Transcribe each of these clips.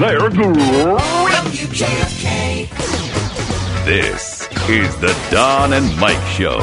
They're great. WJFK. This is the Don and Mike Show.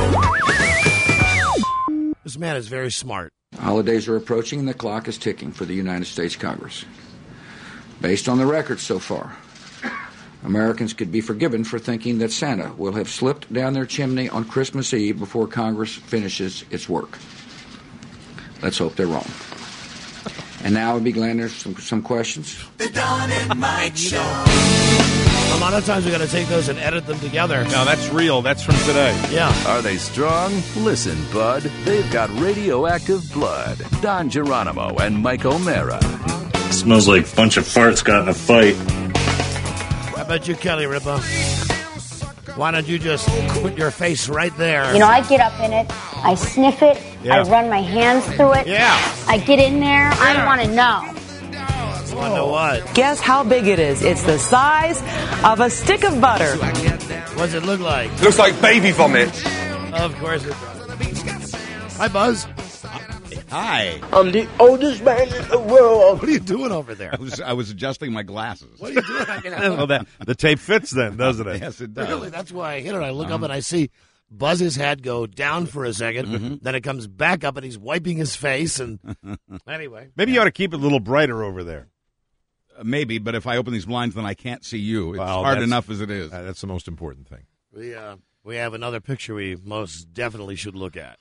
This man is very smart. Holidays are approaching and the clock is ticking for the United States Congress. Based on the record so far, Americans could be forgiven for thinking that Santa will have slipped down their chimney on Christmas Eve before Congress finishes its work. Let's hope they're wrong. And now I'll be glad to answer some questions. The Don and Mike Show. A lot of times we got to take those and edit them together. No, that's real. That's from today. Yeah. Are they strong? Listen, bud. They've got radioactive blood. Don Geronimo and Mike O'Mara. Smells like a bunch of farts got in a fight. How about you, Kelly Ripa? Why don't you just put your face right there? You know, I get up in it, I sniff it, Yeah. I run my hands through it. Yeah. I get in there, I want to know. Want to know what? Guess how big it is? It's the size of a stick of butter. What does it look like? Looks like baby vomit. Of course it does. Hi, Buzz. Hi. I'm the oldest man in the world. What are you doing over there? I was adjusting my glasses. What are you doing? Well, the tape fits then, doesn't it? Yes, it does. Really, that's why I hit it. I look up and I see Buzz's head go down for a second. Then it comes back up and he's wiping his face. And anyway. Maybe you ought to keep it a little brighter over there. Maybe, but if I open these blinds, then I can't see you. It's Well, hard that's- enough as it is. That's the most important thing. We have another picture we most definitely should look at.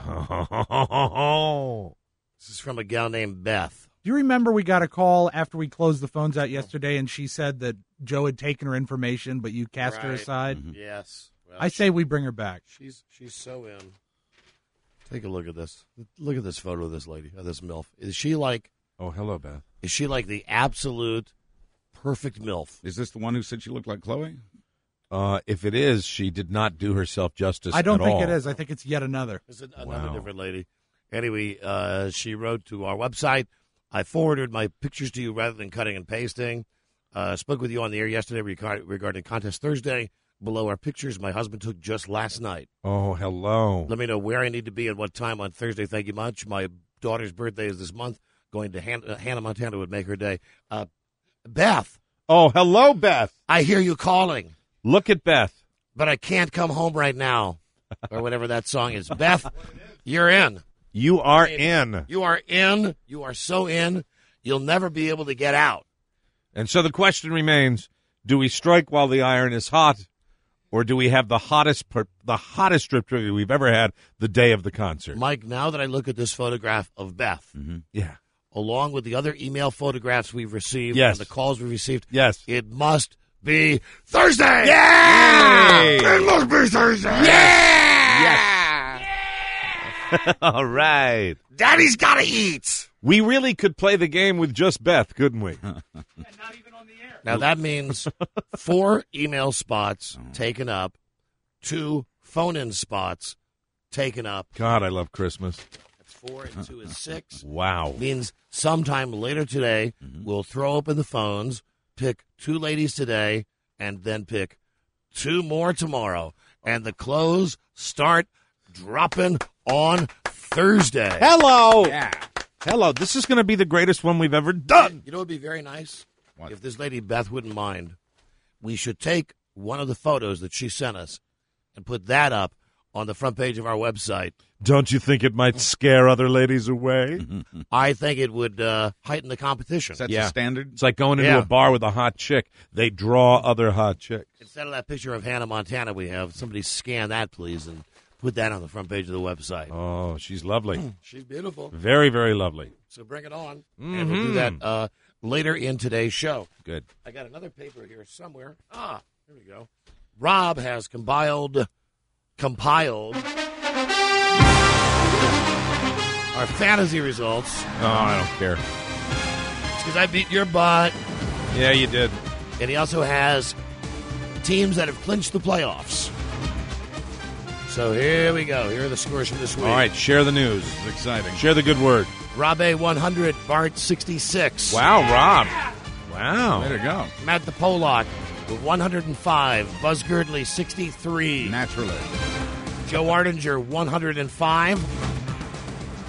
This is from a gal named Beth. Do you remember we got a call after we closed the phones out yesterday, and she said that Joe had taken her information, but you cast her Right. aside? Yes. Well, I say we bring her back. she's so in. Take a look at this. Look at this photo of this lady, of this MILF. Is she like Oh, hello, Beth. the absolute perfect MILF? Is this the one who said she looked like Chloe? If it is, she did not do herself justice I don't at think all. it is. I think it's yet another. It's another Wow. different lady. Anyway, she wrote to our website. I forwarded my pictures to you rather than cutting and pasting. Spoke with you on the air yesterday regarding Contest Thursday. Below our pictures my husband took just last night. Oh, hello. Let me know where I need to be at what time on Thursday. Thank you much. My daughter's birthday is this month. Going to Hannah, Montana would make her day. Beth. Oh, hello, Beth. I hear you calling. Look at Beth. But I can't come home right now. Or whatever that song is. Beth, you're in. You are in. You are in. You are so in. You'll never be able to get out. And so the question remains, do we strike while the iron is hot, or do we have the hottest strip trivia we've ever had the day of the concert? Mike, now that I look at this photograph of Beth, Yeah. along with the other email photographs we've received Yes. and the calls we've received, Yes. it must be Thursday. Yeah! It must be Thursday. All right. Daddy's got to eat. We really could play the game with just Beth, couldn't we? Now, that means 4 email spots taken up, 2 phone-in spots taken up. God, I love Christmas. That's 4 and 2 is 6. Wow. Means sometime later today, we'll throw open the phones, pick 2 ladies today, and then pick 2 more tomorrow. And the clothes start dropping on Thursday. Hello. Yeah. Hello. This is going to be the greatest one we've ever done. You know what would be very nice? What? If this lady Beth wouldn't mind, we should take one of the photos that she sent us and put that up on the front page of our website. Don't you think it might scare other ladies away? I think it would heighten the competition. Is that the standard? It's like going into Yeah. a bar with a hot chick. They draw other hot chicks. Instead of that picture of Hannah Montana we have, somebody scan that, please, and put that on the front page of the website. Oh, she's lovely. She's beautiful. Very, very lovely. So bring it on. And we'll do that later in today's show. Good. I got another paper here somewhere. Here we go. Rob has compiled our fantasy results. Oh, I don't care. Because I beat your butt. Yeah, you did. And he also has teams that have clinched the playoffs. So here we go. Here are the scores from this week. All right, share the news. It's exciting. Share the good word. Rob A, 100. Bart, 66. Wow, Rob. Wow. Way to go. Matt the Pollock with 105. Buzz Girdley, 63. Naturally. Joe Ardinger, 105.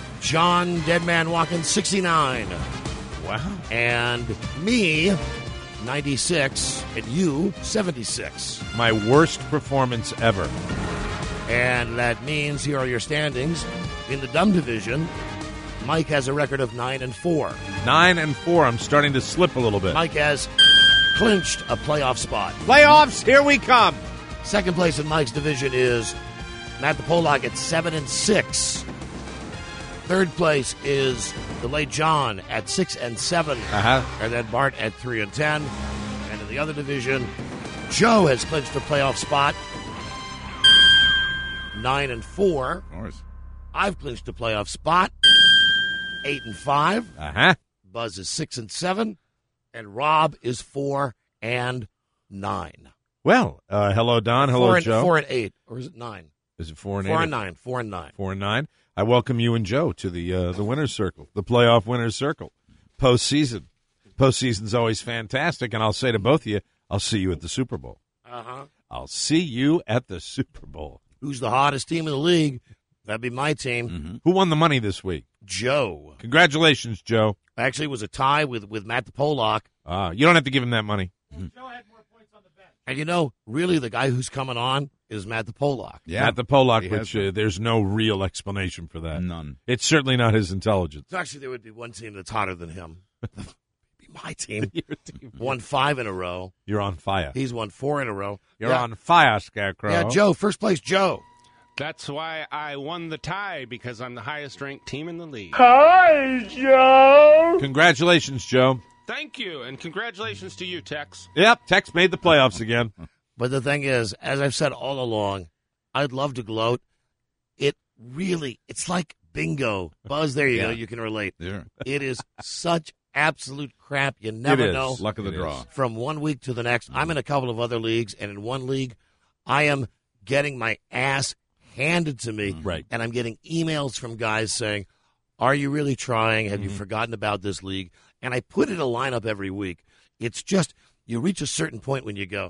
John Deadman Watkins, 69. Wow. And me, 96, and you 76. My worst performance ever. And that means here are your standings. In the dumb division, Mike has a record of 9-4. 9-4. I'm starting to slip a little bit. Mike has clinched a playoff spot. Playoffs, here we come. Second place in Mike's division is Matt the Pollock at 7-6. Third place is the late John at 6-7. And then Bart at 3-10. And in the other division, Joe has clinched a playoff spot. 9-4. Of course. I've clinched a playoff spot. 8-5. Buzz is 6-7. And Rob is 4-9. Well, hello, Don. Hello, Joe. 4-8. Or is it 9? Is it 4 and 8? 4 and 9. 4 and 9. 4 and 9. I welcome you and Joe to the winner's circle, the playoff winner's circle, postseason. Postseason's always fantastic, and I'll say to both of you, I'll see you at the Super Bowl. I'll see you at the Super Bowl. Who's the hottest team in the league? That'd be my team. Who won the money this week? Joe. Congratulations, Joe. Actually, it was a tie with Matt the Pollock. You don't have to give him that money. Joe had more points on the bench. And you know, really, the guy who's coming on is Matt the Pollock. Yeah. Matt the Pollock, which there's no real explanation for that. None. It's certainly not his intelligence. So actually, there would be one team that's hotter than him. Be my team. Your team. Won 5 in a row. You're on fire. He's won 4 in a row. You're on fire, Scarecrow. Yeah, Joe. First place, Joe. That's why I won the tie, because I'm the highest-ranked team in the league. Hi, Joe. Congratulations, Joe. Thank you, and congratulations to you, Tex. Yep, Tex made the playoffs again. But the thing is, as I've said all along, I'd love to gloat. It's like bingo. Buzz, there you go. You can relate. Yeah. It is such absolute crap. You never know. Luck of the draw. From one week to the next. I'm in a couple of other leagues, and in one league, I am getting my ass handed to me. Right. And I'm getting emails from guys saying, are you really trying? Have you forgotten about this league? And I put in a lineup every week. It's just, you reach a certain point when you go,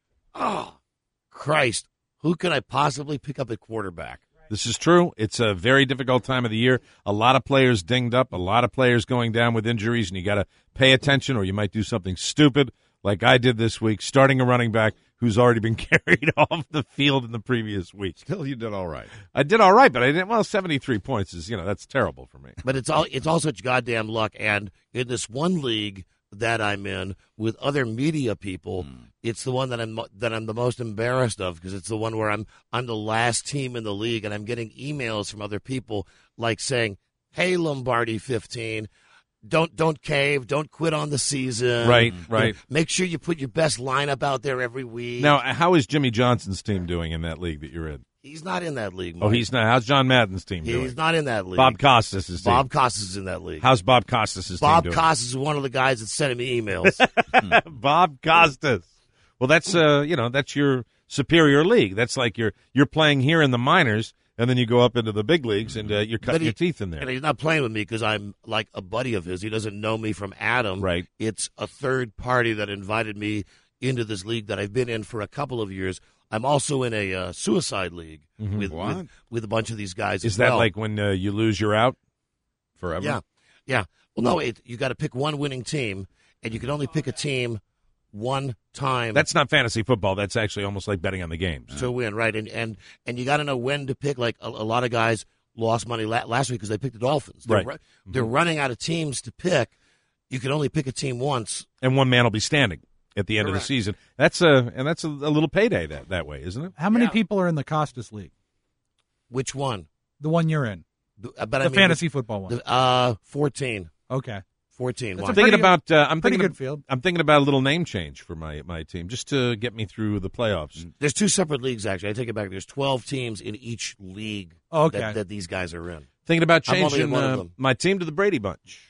oh, Christ, who could I possibly pick up at quarterback? This is true. It's a very difficult time of the year. A lot of players dinged up, a lot of players going down with injuries, and you got to pay attention or you might do something stupid like I did this week, starting a running back who's already been carried off the field in the previous week. Still, you did all right. I did all right, but I didn't. Well, 73 points is, that's terrible for me. But it's all such goddamn luck. And in this one league that I'm in with other media people, it's the one that I'm the most embarrassed of, because it's the one where I'm the last team in the league, and I'm getting emails from other people like saying, "Hey, Lombardi 15. Don't cave. Don't quit on the season. Right. Make sure you put your best lineup out there every week." Now, how is Jimmy Johnson's team doing in that league that you're in? He's not in that league, Mike. Oh, he's not. How's John Madden's team doing? He's not in that league. Bob Costas' team. Bob Costas is in that league. How's Bob Costas' team Bob doing? Costas is one of the guys that's sending me emails. Bob Costas. Well, that's that's your superior league. That's like you're playing here in the minors, and then you go up into the big leagues, and you're cutting your teeth in there. And he's not playing with me because I'm like a buddy of his. He doesn't know me from Adam. Right. It's a third party that invited me into this league that I've been in for a couple of years. I'm also in a suicide league with a bunch of these guys. Is that like when you lose, you're out forever? Yeah. Well, no, you got to pick one winning team, and you can only pick a team one time. That's not fantasy football. That's actually almost like betting on the games to win, right? And you got to know when to pick. Like a lot of guys lost money last week because they picked the Dolphins. They're running out of teams to pick. You can only pick a team once, and one man will be standing at the end of the season. That's a little payday that way, isn't it? How many people are in the Costas League? Which one? The one you're in. The fantasy football one. 14. Okay. 14. That's I'm thinking about good field. I'm thinking about a little name change for my team just to get me through the playoffs. There's 2 separate leagues, actually. I take it back. There's 12 teams in each league that these guys are in. Thinking about I'm only in changing one of them. my team to the Brady Bunch.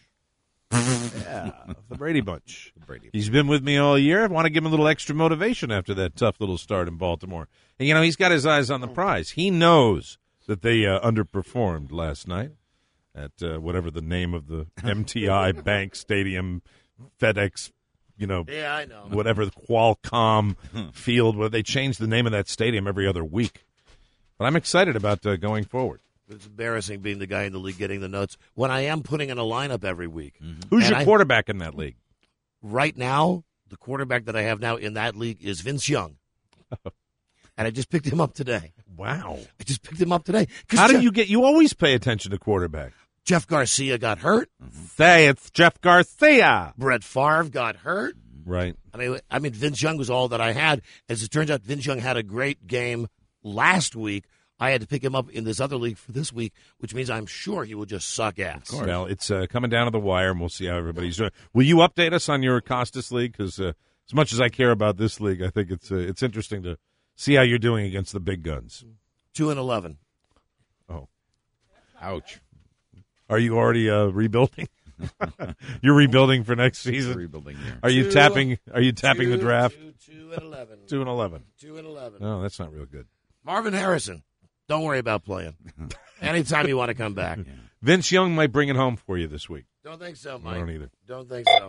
Yeah, the Brady Bunch. He's been with me all year. I want to give him a little extra motivation after that tough little start in Baltimore. And, he's got his eyes on the prize. He knows that they underperformed last night at whatever the name of the MTI Bank Stadium, FedEx, Yeah, I know. whatever the Qualcomm Field, where they change the name of that stadium every other week. But I'm excited about going forward. It's embarrassing being the guy in the league getting the notes when I am putting in a lineup every week. Who's your quarterback in that league? Right now, the quarterback that I have now in that league is Vince Young. And I just picked him up today. Wow. I just picked him up today. How do you always pay attention to quarterback? Jeff Garcia got hurt. Say it's Jeff Garcia. Brett Favre got hurt. Right. I mean, Vince Young was all that I had. As it turns out, Vince Young had a great game last week. I had to pick him up in this other league for this week, which means I'm sure he will just suck ass. Well, it's coming down to the wire, and we'll see how everybody's doing. Will you update us on your Costas league? Because as much as I care about this league, I think it's interesting to see how you're doing against the big guns. 2-11. Oh, ouch! Are you already rebuilding? You're rebuilding for next season. Rebuilding here. Are you tapping the draft? 2-11. 2-11. 2-11. No, that's not real good. Marvin Harrison. Don't worry about playing. Anytime you want to come back. Yeah. Vince Young might bring it home for you this week. Don't think so, Mike. I don't either. Don't think so.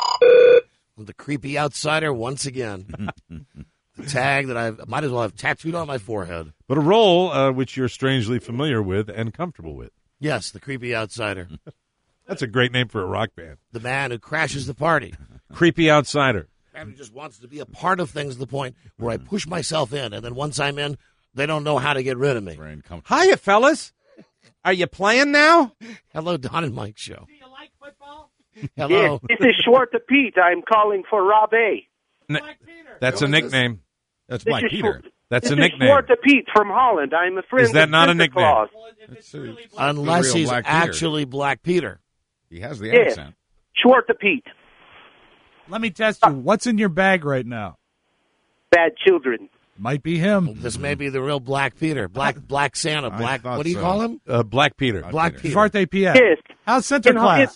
I'm the creepy outsider once again. The tag that I might as well have tattooed on my forehead. But a role which you're strangely familiar with and comfortable with. Yes, the creepy outsider. That's a great name for a rock band. The man who crashes the party. Creepy outsider. The man who just wants to be a part of things to the point where I push myself in, and then once I'm in, they don't know how to get rid of me. Hiya, fellas. Are you playing now? Hello, Don and Mike show. Do you like football? Hello. Yes, this is Schwartz Pete. I'm calling for Rob A. That's a nickname. That's This Black is Peter. That's this a is nickname. Schwartz Pete from Holland. I'm a friend Is that of not a Santa nickname? Claus. Unless real he's Black Peter. actually Black Peter. He has the Yes, accent. Schwartz Pete. Let me test you. What's in your bag right now? Bad children. Might be him. This may be the real Black Peter. Black Santa. Black. thought What do you so. call him? Black Peter. Black Peter. Svarte Piet. Yes. How's Center class?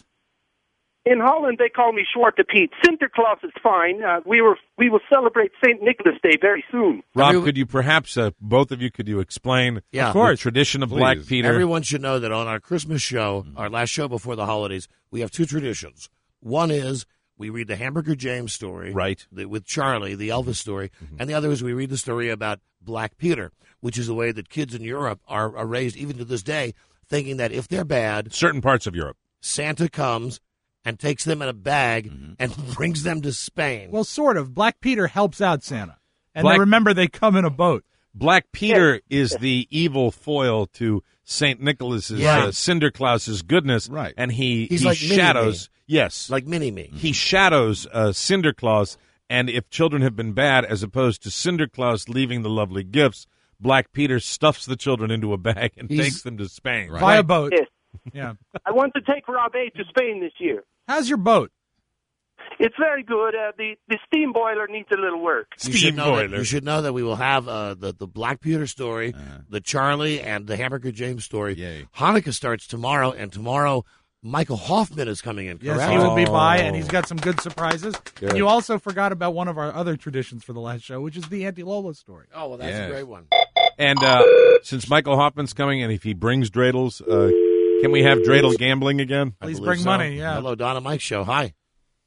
In Holland, they call me Schwartz Pete. Sinterklaas is fine. We will celebrate St. Nicholas Day very soon. Rob, could you perhaps, both of you, could you explain Yeah. Of course. the tradition of Please. Black Peter? Everyone should know that on our Christmas show, our last show before the holidays, we have two traditions. One is we read the Hamburger James story, Right. with Charlie, the Elvis story, and the other is we read the story about Black Peter, which is the way that kids in Europe are raised, even to this day, thinking that if they're bad, Certain parts of Europe. Santa comes and takes them in a bag and brings them to Spain. Well, sort of. Black Peter helps out Santa. And Black- they remember they come in a boat. Black Peter is the evil foil to St. Nicholas's Yeah. Sinterklaas's goodness, Right. And he He's like shadows. Mini-Me. Yes, like Mini-Me. he shadows Sinterklaas. And if children have been bad, as opposed to Sinterklaas leaving the lovely gifts, Black Peter stuffs the children into a bag and He's- takes them to Spain. Via boat. Yes. Yeah. I want to take Rob A. to Spain this year. How's your boat? It's very good. The steam boiler needs a little work. You should know that we will have the Black Peter story, the Charlie and the Hamburger James story. Yay. Hanukkah starts tomorrow, and tomorrow Michael Hoffman is coming in. Yes, Correct? he will be by, and he's got some good surprises. Good. And you also forgot about one of our other traditions for the last show, which is the Auntie Lola story. Oh, well, that's Yes. a great one. And since Michael Hoffman's coming, and if he brings dreidels, can we have dreidel gambling again? I Please believe bring so. money, yeah. Hello, Donna Mike Show. Hi.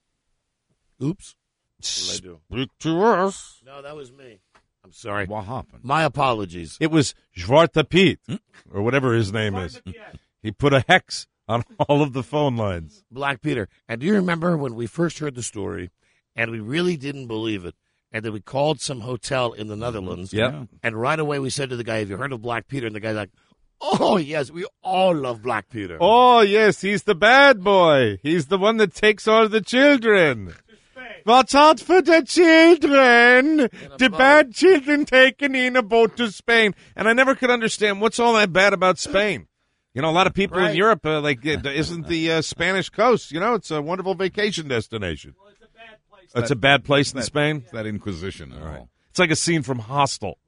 Oops. What did I do? Speak to us. No, that was me. I'm sorry. What happened? My apologies. It was Zwarte Piet, or whatever his name is. He put a hex on all of the phone lines. Black Peter. And do you remember when we first heard the story, and we really didn't believe it, and then we called some hotel in the Netherlands, Yep. and right away we said to the guy, have you heard of Black Peter? And the guy's like, oh, yes, we all love Black Peter. Oh, yes, he's the bad boy. He's the one that takes all the children. Watch out for the children. The bad children taken in a boat to Spain. And I never could understand what's all that bad about Spain. You know, a lot of people in Europe, isn't the Spanish coast, it's a wonderful vacation destination. Well, it's a bad place. It's a bad place in Spain? That Inquisition. All right. It's like a scene from Hostel.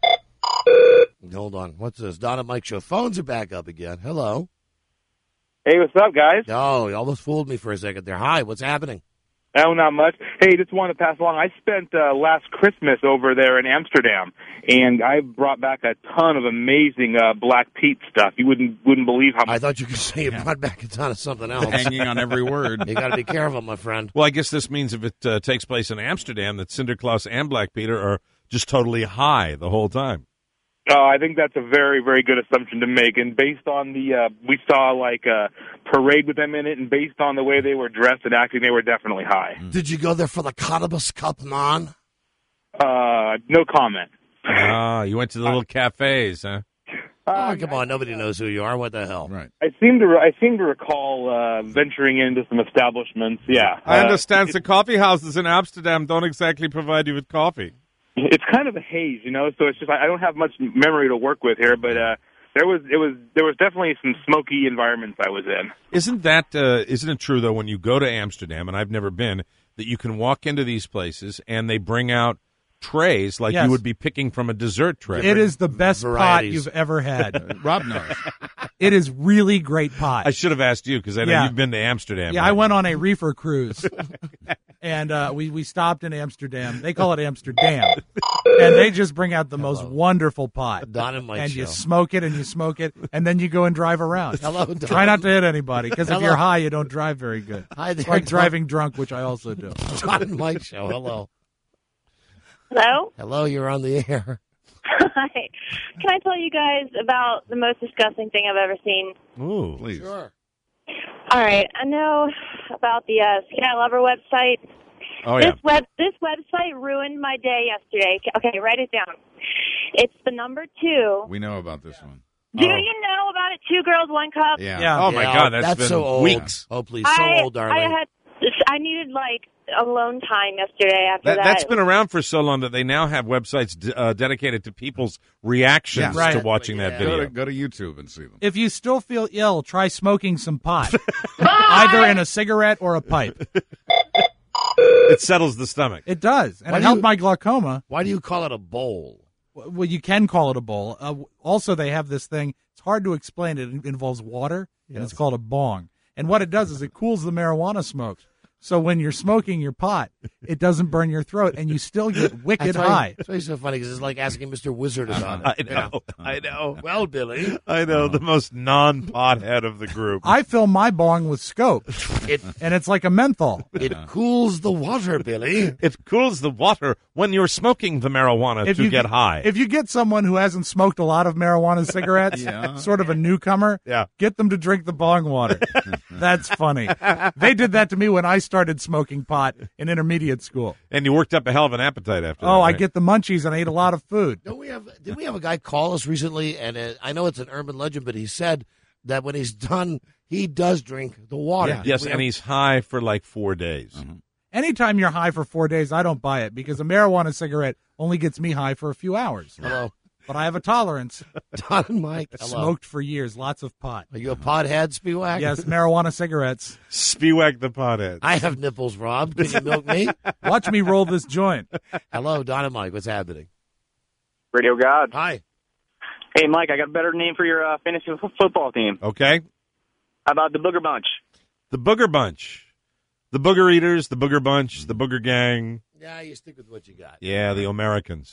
Hold on. What's this? Donna Mike Show. Phones are back up again. Hello. Hey, what's up, guys? Oh, you almost fooled me for a second there. Hi, what's happening? Oh, not much. Hey, just wanted to pass along. I spent last Christmas over there in Amsterdam, and I brought back a ton of amazing Black Pete stuff. You wouldn't believe how much. I thought you could say you brought back a ton of something else. Hanging on every word. You got to be careful, my friend. Well, I guess this means if it takes place in Amsterdam, that Sinterklaas and Black Peter are just totally high the whole time. I think that's a very, very good assumption to make. And based on we saw like a parade with them in it, and based on the way they were dressed and acting, they were definitely high. Did you go there for the Cannabis Cup, man? No comment. You went to the little cafes, huh? Oh, come on. Nobody knows who you are. What the hell? Right. I seem to recall venturing into some establishments. Yeah. I understand the coffee houses in Amsterdam don't exactly provide you with coffee. It's kind of a haze, so it's just I don't have much memory to work with here, but there was definitely some smoky environments I was in. Isn't it true though, when you go to Amsterdam, and I've never been, that you can walk into these places and they bring out trays like you would be picking from a dessert tray? It is the best pot you've ever had. Rob knows. It is really great pot. I should have asked you because I know you've been to Amsterdam. Yeah, right? I went on a reefer cruise, and we stopped in Amsterdam. They call it Amsterdam, and they just bring out the most wonderful pot. Don and Mike and show. you smoke it, and then you go and drive around. Hello, Don. Try not to hit anybody, because if Hello. you're high, you don't drive very good. Hi there, It's like Don. driving drunk, which I also do. Don and Mike show. Hello. Hello? Hello, you're on the air. Hi. Can I tell you guys about the most disgusting thing I've ever seen? Ooh, please. Sure. All right. I know about the Sky Lover website. Oh, yeah. This website ruined my day yesterday. Okay, write it down. It's the number 2. We know about this one. Do you know about it? 2 Girls, 1 Cup? Yeah. Oh, my God, that's been so old. weeks. Oh, please, so old, darling. I needed like alone time yesterday after that. That's been around for so long that they now have websites dedicated to people's reactions to watching that video. Go to YouTube and see them. If you still feel ill, try smoking some pot, either in a cigarette or a pipe. It settles the stomach. It does, and Why it do helped you- my glaucoma. Why do you call it a bowl? Well, you can call it a bowl. Also, they have this thing. It's hard to explain. It involves water, and it's called a bong. And what it does is it cools the marijuana smoke. So when you're smoking your pot, it doesn't burn your throat, and you still get wicked high. That's why it's so funny, because it's like asking Mr. Wizard about it. I know. Well, Billy. I know, the most non-pothead of the group. I fill my bong with scope, and it's like a menthol. It cools the water, Billy. It cools the water when you're smoking the marijuana to get high. If you get someone who hasn't smoked a lot of marijuana cigarettes, sort of a newcomer, get them to drink the bong water. That's funny. They did that to me when I started smoking pot in intermediate school. And you worked up a hell of an appetite after that. Oh, I right? get the munchies and I ate a lot of food. Did we have a guy call us recently? And I know it's an urban legend, but he said that when he's done, he does drink the water. Yes, and he's high for like 4 days. Anytime you're high for 4 days, I don't buy it because a marijuana cigarette only gets me high for a few hours. Hello. But I have a tolerance. Don and Mike. Hello. Smoked for years, lots of pot. Are you a pothead, Spiewak? Yes, marijuana cigarettes. Spiewak the pothead. I have nipples, Rob. Can you milk me? Watch me roll this joint. Hello, Don and Mike. What's happening? Radio God. Hi. Hey, Mike, I got a better name for your fantasy football team. Okay. How about the Booger Bunch? The Booger Bunch. The Booger Eaters, the Booger Bunch, the Booger Gang. Yeah, you stick with what you got. Yeah, the Americans.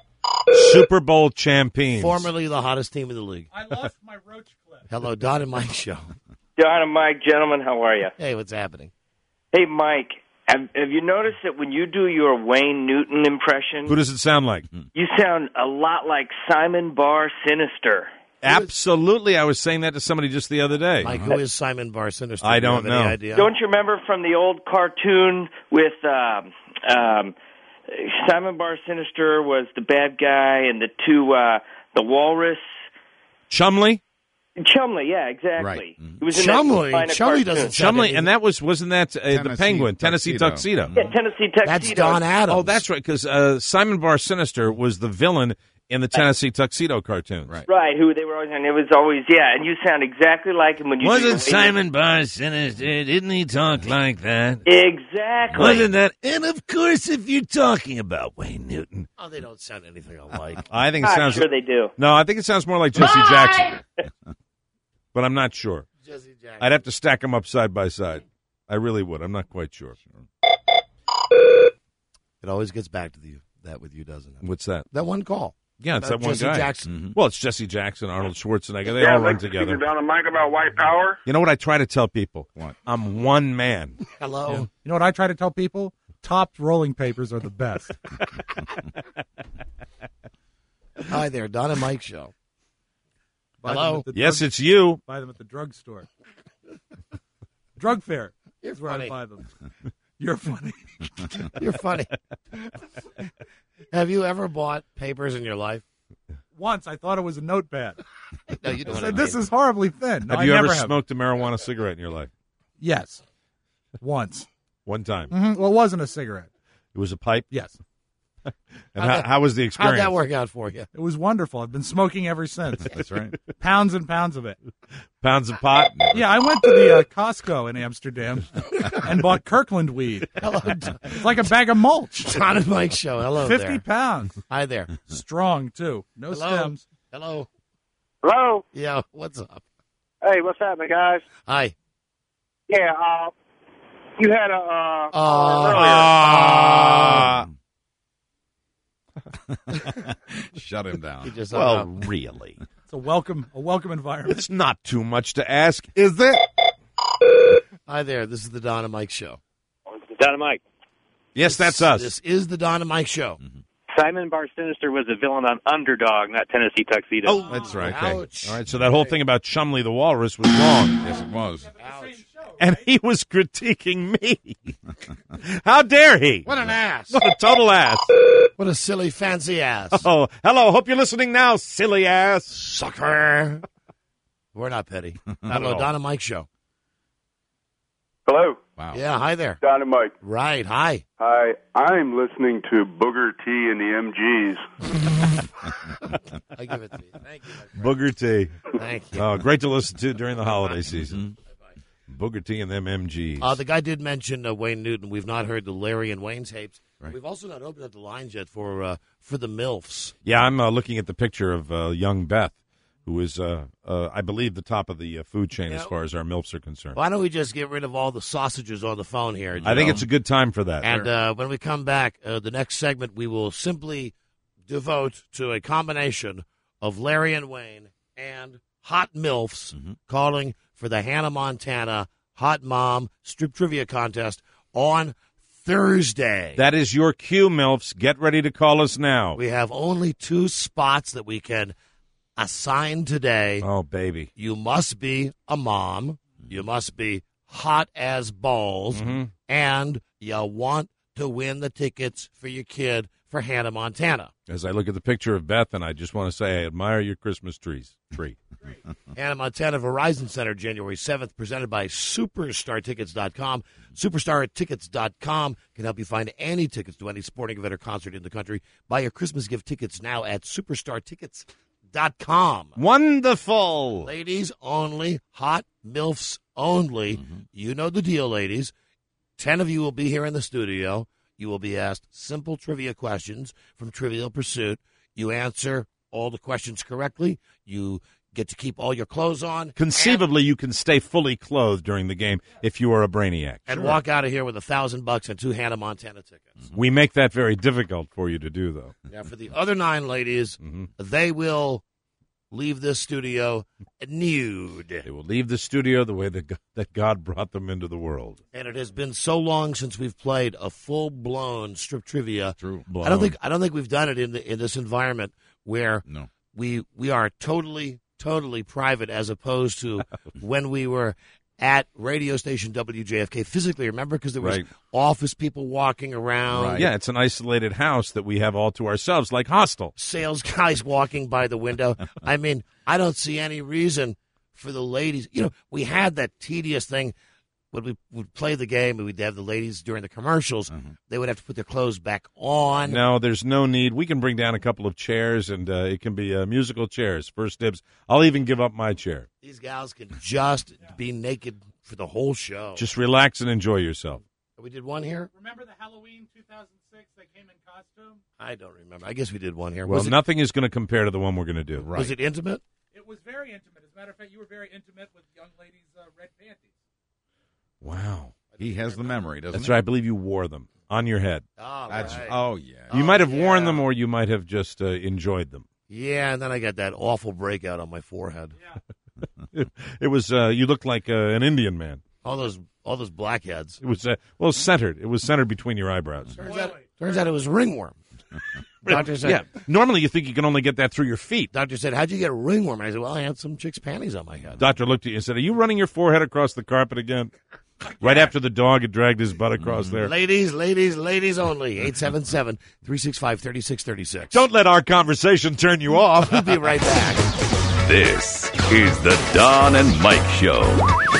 Super Bowl champions. Formerly the hottest team in the league. I lost my roach clip. Hello, Don and Mike show. Don and Mike, gentlemen, how are you? Hey, what's happening? Hey, Mike, have you noticed that when you do your Wayne Newton impression, Who does it sound like? you sound a lot like Simon Barr Sinister? Absolutely. I was saying that to somebody just the other day. Mike, who is Simon Barr Sinister? I Do you don't have any know. idea? Don't you remember from the old cartoon with Simon Barr Sinister was the bad guy and the two, the walrus? Chumley? Chumley, yeah, exactly. Right. He was in that line of cartoon. Chumley, and that wasn't that the Penguin, Tennessee Tuxedo? Yeah, Tennessee Tuxedo. That's Don Adams. Oh, that's right, because Simon Barr Sinister was the villain in the Tennessee Tuxedo cartoons. Right, who they were always, and it was always, and you sound exactly like him when you do your Wasn't Simon Barr Sinister? Didn't he talk like that? Exactly. Wasn't that? And of course, if you're talking about Wayne Newton. Oh, they don't sound anything alike. I think it sounds. Sure they do. No, I think it sounds more like Jesse Jackson. But I'm not sure. Jesse Jackson. I'd have to stack them up side by side. I really would. I'm not quite sure. It always gets back to that with you, doesn't it? What's that? That one call. Yeah, it's that one Jesse guy. Jackson. Well, it's Jesse Jackson, Arnold Schwarzenegger. They all run together. Down to Mike about white power. You know what I try to tell people? What? I'm one man. Hello. Yeah. You know what I try to tell people? Topped rolling papers are the best. Hi there, Don and Mike Show. Buy them Hello? at the Yes, drug- it's you. Buy them at the drugstore. Drug fair. You're That's where funny. I buy them. You're funny. You're funny. Have you ever bought papers in your life? Once I thought it was a notepad. No, you I don't. said, this is horribly thin. No, Have I you never ever have. smoked a marijuana cigarette in your life? Yes. Once. One time. Well, it wasn't a cigarette. It was a pipe? Yes. And how was the experience? How'd that work out for you? It was wonderful. I've been smoking ever since. That's right. Pounds and pounds of it. Pounds of pot? Yeah, I went to the Costco in Amsterdam and bought Kirkland weed. It's like a bag of mulch. Don and Mike Show. Hello 50 there. pounds. Hi there. Strong, too. No Hello? stems. Hello. Hello. Yeah, what's up? Hey, what's happening, guys? Hi. Yeah, you had a Shut him He down. just hung Well, up. really. It's a welcome environment. It's not too much to ask, is it? Hi there. This is the Don and Mike Show. Dynamite. Yes, that's us. This is the Don and Mike Show. Simon Bar Sinister was a villain on Underdog, not Tennessee Tuxedo. Oh, that's right. Okay. Ouch. All right, so that whole thing about Chumley the Walrus was wrong. Yes, it was. And he was critiquing me. How dare he? What an ass. What a total ass. What a silly, fancy ass. Oh, hello. Hope you're listening now, silly ass. Sucker. We're not petty. Hello, all. Don and Mike Show. Hello. Wow. Yeah, hi there. Don and Mike. Right, hi. Hi. I'm listening to Booger T and the MGs. I give it to you. Thank you, my friend. Booger T. Thank you. Oh, great to listen to during the holiday season. Booger T and them MGs. The guy did mention Wayne Newton. We've not heard the Larry and Wayne tapes. Right. We've also not opened up the lines yet for the MILFs. Yeah, I'm looking at the picture of young Beth, who is, I believe, the top of the food chain as far as our MILFs are concerned. Why don't we just get rid of all the sausages on the phone here? I think it's a good time for that. And when we come back, the next segment, we will simply devote to a combination of Larry and Wayne and hot MILFs calling for the Hannah Montana Hot Mom Strip Trivia Contest on Thursday. That is your cue, MILFs. Get ready to call us now. We have only 2 spots that we can assign today. Oh, baby. You must be a mom. You must be hot as balls. And you want to win the tickets for your kid for Hannah Montana. As I look at the picture of Beth, and I just want to say I admire your Christmas tree. Hannah Montana Verizon Center, January 7th, presented by SuperstarTickets.com. SuperstarTickets.com can help you find any tickets to any sporting event or concert in the country. Buy your Christmas gift tickets now at SuperstarTickets.com. Wonderful. Ladies only, hot MILFs only. You know the deal, ladies. 10 of you will be here in the studio. You will be asked simple trivia questions from Trivial Pursuit. You answer all the questions correctly. You get to keep all your clothes on. Conceivably, you can stay fully clothed during the game if you are a brainiac. And walk out of here with $1,000 and 2 Hannah Montana tickets. We make that very difficult for you to do, though. Now, for the other 9 ladies, they will leave this studio nude. They will leave the studio the way that God brought them into the world. And it has been so long since we've played a full-blown strip trivia. True. I don't think we've done it in this environment where we are totally private, as opposed to when we were at radio station WJFK physically. Remember, because there was office people walking around. Right. Yeah, it's an isolated house that we have all to ourselves, like Hostel. Sales guys walking by the window. I mean, I don't see any reason for the ladies. You know, we had that tedious thing when we would play the game and we'd have the ladies during the commercials. They would have to put their clothes back on. No, there's no need. We can bring down a couple of chairs, and it can be musical chairs. First dibs. I'll even give up my chair. These gals can just be naked for the whole show. Just relax and enjoy yourself. We did one here? Remember the Halloween 2006 that came in costume? I don't remember. I guess we did one here. Well, nothing is going to compare to the one we're going to do. Right. Was it intimate? It was very intimate. As a matter of fact, you were very intimate with young ladies' red panties. Wow. He has the memory, doesn't he? That's right. I believe you wore them on your head. Oh, yeah. You might have worn them, or you might have just enjoyed them. Yeah, and then I got that awful breakout on my forehead. It was you looked like an Indian man. All those blackheads. It was centered. It was centered between your eyebrows. Turns out it was ringworm. Doctor said, Yeah. Normally you think you can only get that through your feet. Doctor said, how'd you get a ringworm? And I said, well, I had some chick's panties on my head. Doctor looked at you and said, are you running your forehead across the carpet again? Right after the dog had dragged his butt across there. Ladies only. 877-365-3636. Don't let our conversation turn you off. We'll be right back. This is the Don and Mike Show.